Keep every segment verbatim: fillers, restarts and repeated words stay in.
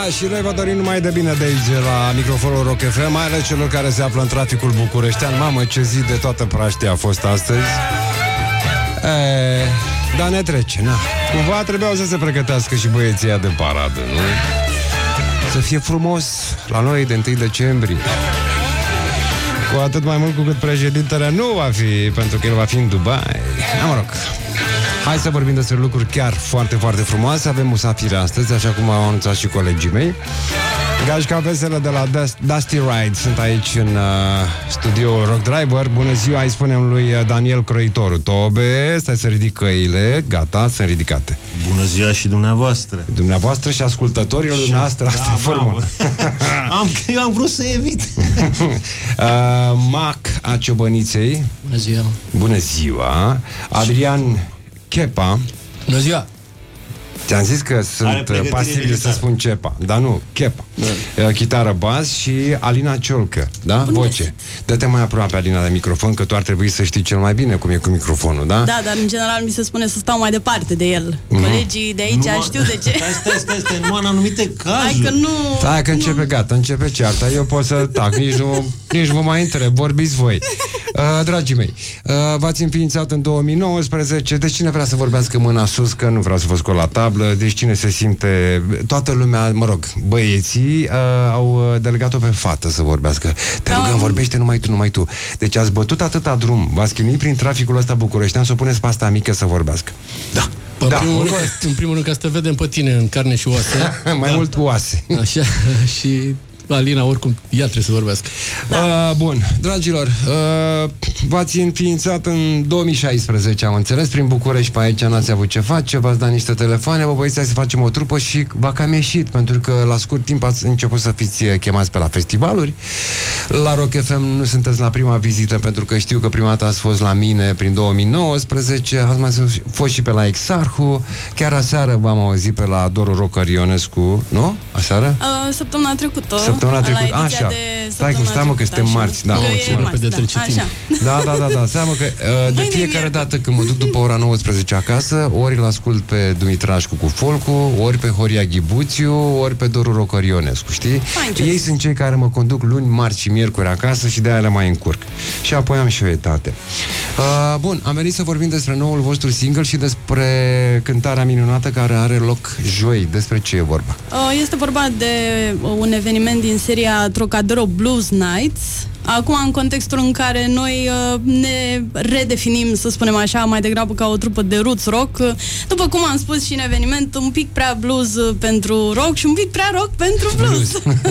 și noi vă dorim numai de bine de aici, la microfonul Rock F M, mai ales celor care se află în traficul bucureștean. Mamă, ce zi de toată praștia a fost astăzi. E, dar ne trece, na. Cumva trebuiau să se pregătească și băieții de paradă, nu? Să fie frumos la noi de întâi decembrie. Cu atât mai mult cu cât președintele nu va fi, pentru că el va fi în Dubai. Da, mă rog. Hai să vorbim despre lucruri chiar foarte, foarte frumoase. Avem musafiri astăzi, așa cum au anunțat și colegii mei. Gașca vesele de la Dusty Ride sunt aici în uh, studioul Rock Driver. Bună ziua, îi spunem lui Daniel Croitoru. Tobe, stai să ridic căile. Gata, sunt ridicate. Bună ziua și dumneavoastră. Dumneavoastră și ascultătorilor dumneavoastră. Asta e formă. am, Eu am vrut să evit. uh, Mac a Ciobăniței. Bună ziua. Bună ziua. Adrian Chepa. Bună ziua. Ți-am zis că sunt pasibil să spun Cepa, dar nu, Chepa. Da. Chitară, bas și Alina Ciolcă, da? Bun voce. Găsit. Dă-te mai aproape, Alina, de microfon, că tu ar trebui să știi cel mai bine cum e cu microfonul, da? Da, dar în general mi se spune să stau mai departe de el. Mm-hmm. Colegii de aici nu, știu de ce. Stai, stai, stai, stai, nu în anumite cazuri. Hai că nu... Stai că începe, nu. Gata, începe cearta. Eu pot să tac, nici nu, nici vă mai întreb, vorbiți voi. Uh, dragii mei, uh, v-ați înființat în două mii nouăsprezece, deci cine vrea să vorbească mâna sus, că nu vreau să vă scol la tablă, deci cine se simte, toată lumea, mă rog, băieții uh, au delegat-o pe fată să vorbească. Te rugăm, da. Vorbește numai tu, numai tu. Deci ați bătut atâta drum, v-ați chinuit prin traficul ăsta bucureștean să o puneți pe asta mică să vorbească. Da. În, da. primul rând, în primul rând, ca să te vedem pe tine în carne și oase. Mai da. Mult oase. Așa, și Alina, oricum, ea trebuie să vorbească. Da. Uh, bun, dragilor, uh, v-ați înființat în două mii șaisprezece, am înțeles, prin București, pe aici n-ați avut ce face, v-ați dat niște telefoane, vă băieți, hai să facem o trupă și v-a cam ieșit, pentru că la scurt timp ați început să fiți chemați pe la festivaluri. La Rock F M nu sunteți la prima vizită, pentru că știu că prima dată ați fost la mine prin două mii nouăsprezece, ați mai fost și pe la Exarhu, chiar aseară v-am auzit pe la Doru Rocker Ionescu, nu? Aseară? Uh, săptămâna trecută. Săptămâna trecută, așa. Stai că stai mă că suntem marți, da. Da, da, da, da. Seamă că uh, de fiecare dată când mă duc după ora nouăsprezece acasă, ori îl ascult pe Dumitrașcu cu Folcu, ori pe Horia Ghibuțiu, ori pe Doru Rocker Ionescu, știi? Ei sunt cei care mă conduc luni, marți și miercuri acasă și de-aia le mai încurc. Și apoi am și o etate. Uh, bun, am venit să vorbim despre noul vostru single și despre cântarea minunată care are loc joi. Despre ce e vorba? Uh, este vorba de un eveniment din seria Trocadero Blues Nights. Acum, în contextul în care noi uh, ne redefinim, să spunem așa, mai degrabă ca o trupă de roots rock, uh, după cum am spus și în eveniment, un pic prea blues uh, pentru rock și un pic prea rock pentru blues.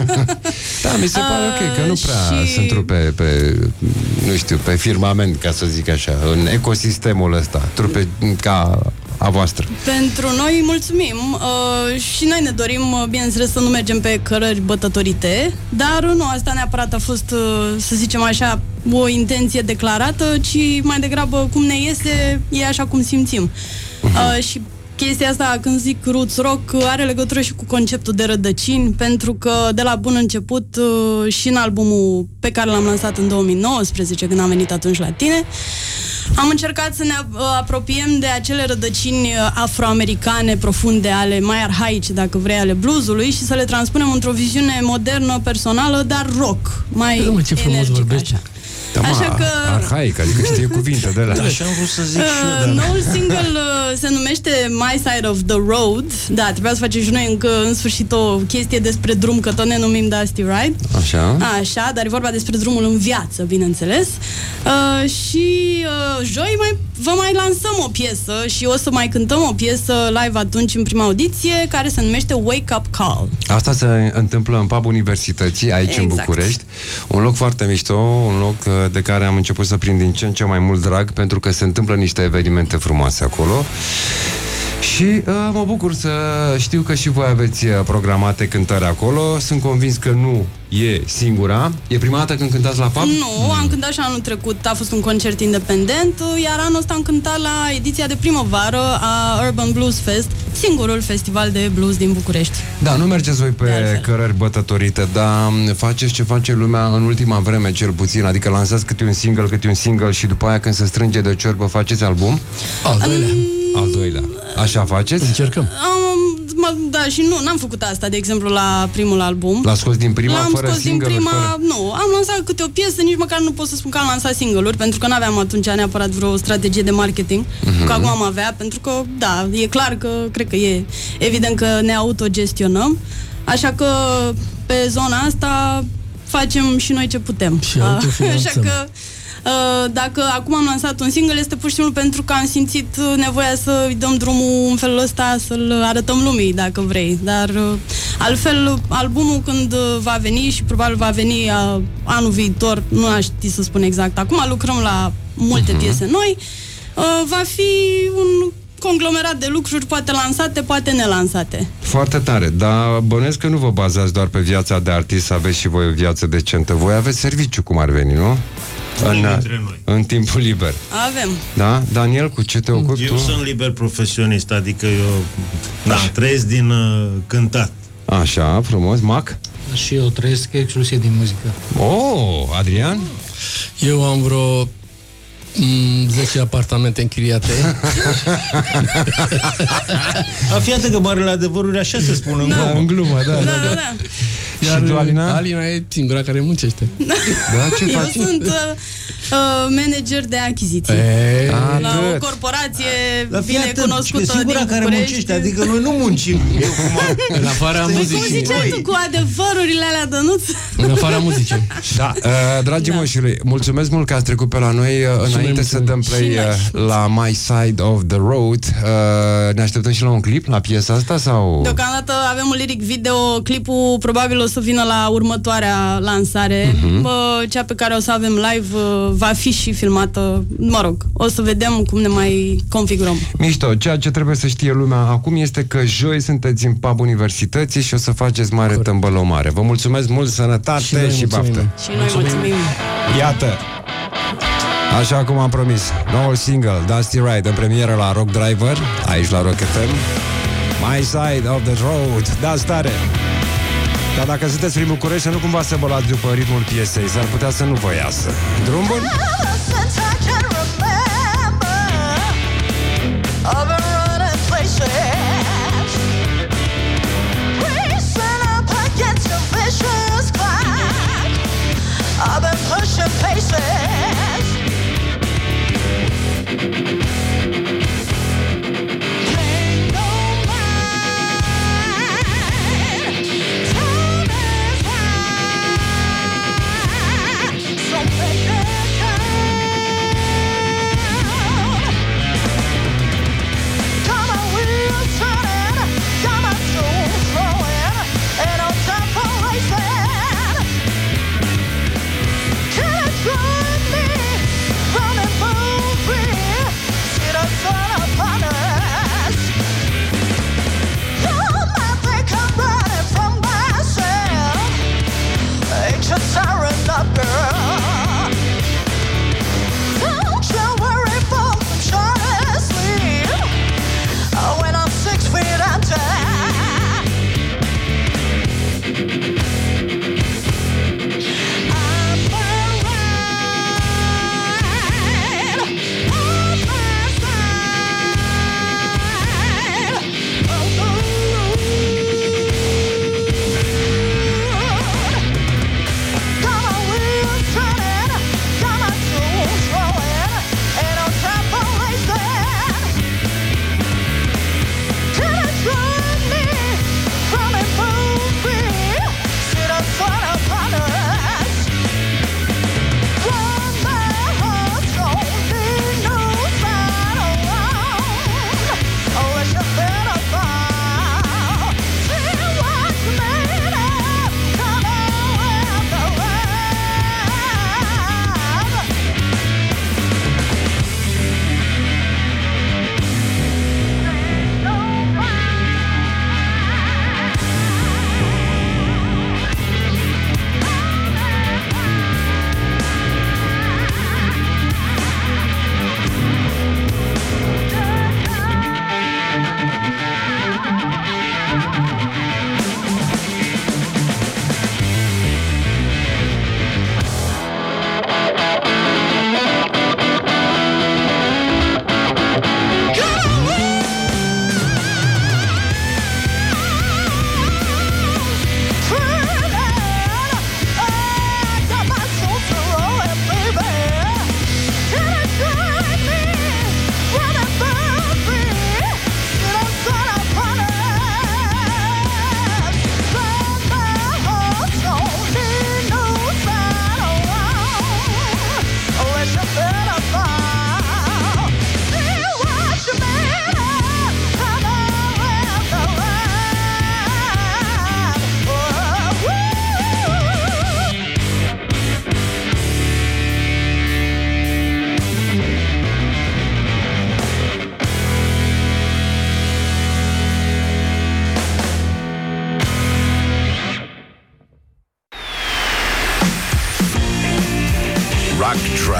Da, mi se pare uh, ok, că nu prea și... sunt trupe pe, nu știu, pe firmament, ca să zic așa, în ecosistemul ăsta, trupe ca a voastră. Pentru noi mulțumim uh, și noi ne dorim, uh, bineînțeles, să nu mergem pe cărări bătătorite, dar nu, asta neapărat a fost, uh, să zicem așa, o intenție declarată, ci mai degrabă cum ne iese, e așa cum simțim. Uh-huh. Uh, și chestia asta, când zic roots rock, are legătură și cu conceptul de rădăcini, pentru că de la bun început uh, și în albumul pe care l-am lansat în două mii nouăsprezece, când am venit atunci la tine, am încercat să ne apropiem de acele rădăcini afroamericane profunde, ale mai arhaice, dacă vrei, ale bluesului și să le transpunem într-o viziune modernă, personală, dar rock, mai mă, ce frumos vorbește. Da, așa că... arhaic, adică știe cuvinte de alea. Așa am vrut să zic uh, și eu, noul single uh, se numește My Side of the Road. Da, trebuia să facem și noi încă în sfârșit o chestie despre drum, că tot ne numim Dusty Ride. Așa. Așa, dar e vorba despre drumul în viață, bineînțeles. Uh, și uh, joi mai, vă mai lansăm o piesă și o să mai cântăm o piesă live atunci în prima audiție, care se numește Wake Up Call. Asta se întâmplă în pub Universității, aici exact. În București. Un loc foarte mișto, un loc de care am început să prind din ce în ce mai mult drag, pentru că se întâmplă niște evenimente frumoase acolo. Și uh, mă bucur să știu că și voi aveți programate cântări acolo. Sunt convins că nu e singura. E prima dată când cântați la pub? Nu, am cântat și anul trecut. A fost un concert independent. Iar anul ăsta am cântat la ediția de primăvară a Urban Blues Fest, singurul festival de blues din București. Da, nu mergeți voi pe cărări bătătorite, dar faceți ce face lumea în ultima vreme, cel puțin. Adică lansați câte un single, câte un single și după aia când se strânge de ciorbă faceți album? Al doilea. Al doilea. Așa faceți? Încercăm. Um, mă, da, și nu, n-am făcut asta, de exemplu, la primul album. L-a scos din prima, L-am fără scos din single-uri, prima, fără... nu, am lansat câte o piesă, nici măcar nu pot să spun că am lansat single-uri, pentru că n-aveam atunci neapărat vreo strategie de marketing, uh-huh. că acum am avea, pentru că, da, e clar că, cred că e evident că ne autogestionăm, așa că pe zona asta facem și noi ce putem. Și autofinanțăm. Așa că Uh, dacă acum am lansat un single, este pur și simplu pentru că am simțit nevoia să îi dăm drumul în felul ăsta, să-l arătăm lumii, dacă vrei. Dar uh, altfel, albumul când va veni, și probabil va veni uh, anul viitor, nu aș ști să spun exact. Acum lucrăm la multe uh-huh. piese noi, uh, va fi un conglomerat de lucruri, poate lansate, poate nelansate. Foarte tare, dar bănuiesc că nu vă bazați doar pe viața de artist, să aveți și voi o viață decentă. Voi aveți serviciu, cum ar veni, nu? În, în timpul liber. Avem. Da? Daniel, cu ce te ocupi eu tu? Eu sunt liber profesionist, adică eu da, trăiesc din uh, cântat. Așa, frumos. Mac? Și eu trăiesc exclusiv din muzică. Oh, Adrian? Eu am vreo zece apartamente închiriate. A, fii atent că marele adevăruri așa se spun în da, glumă. în glumă, da, da, Da, da. da, da. Iar Și tu, Alina? Alina e singura care muncește. Da, ce Eu faci? sunt uh, uh, manager de achiziții. E, A, La atât. o corporație Dar fii bine atent, cunoscută singura din care București. muncește, adică noi nu muncim. Eu, cum am... în afara Păi cum muzicii. ziceai tu, cu adevărurile alea, Dănuț? În afara muzicii. Da, uh, dragii Da. moșului, mulțumesc mult că ați trecut pe la noi. uh, Înainte să mulțumim. dăm play Și noi. uh, la My Side of the Road, uh, ne așteptăm și la un clip la piesa asta sau? Deocamdată avem un lyric video, clipul probabil o să vină la următoarea lansare. Mhm. Bă, cea pe care o să avem live uh, va fi și filmată, mă rog, o să vedem cum ne mai configurăm. Mișto, ceea ce trebuie să știe lumea acum este că joi sunteți în pub Universității și o să faceți mare tâmbălomare. Vă mulțumesc mult, sănătate Și și, noi și mulțumim. baftă. Și noi mulțumim. Iată, așa cum am promis, noul single, Dusty Ride, în premieră la Rock Driver, aici la Rock F M. My Side of the Road. Da, stare. Dar dacă sunteți prin București, să nu cumva să vă luați după ritmul piesei, s-ar putea să nu vă iasă. Drum bun? I've been pushing paces. Pay no mind. Time is right. So make it count.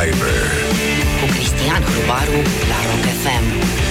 Driver cu Cristian Hrubaru la Rock F M.